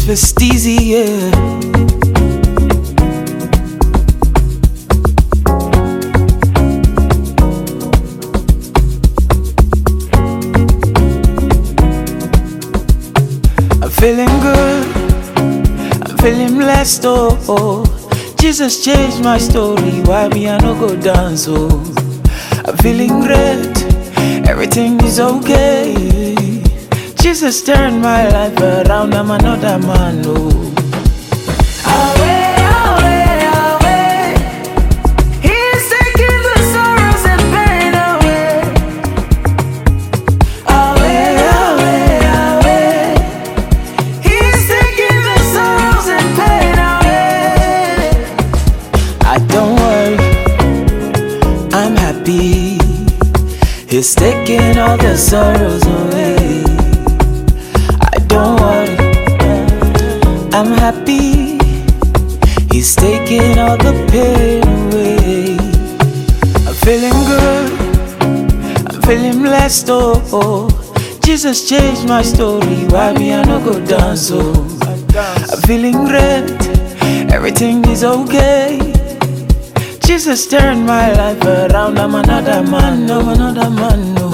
Fist easy, yeah. I'm feeling good, I'm feeling blessed, oh. Jesus changed my story, why me I no go dance, oh. I'm feeling great, everything is okay. Jesus turned my life around, I'm another man, oh. Away, away, away. He's taking the sorrows and pain away. Away, away, away. He's taking the sorrows and pain away. I don't worry, I'm happy. He's taking all the sorrows away. Don't worry, I'm happy. He's taking all the pain away. I'm feeling good, I'm feeling blessed, oh. Jesus changed my story, why me I no go dance, oh. I'm feeling great, everything is okay. Jesus turned my life around, I'm another man, no, another man, no.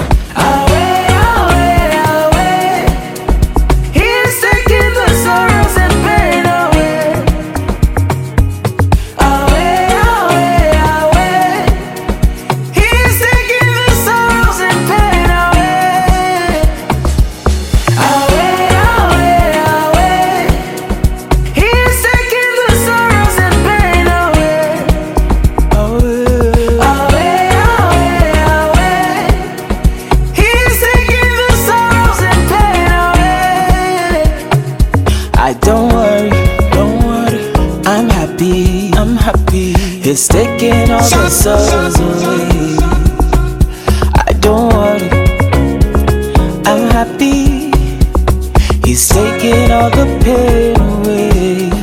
Don't worry, I'm happy. He's taking all the sorrows away. I don't worry, I'm happy. He's taking all the pain away.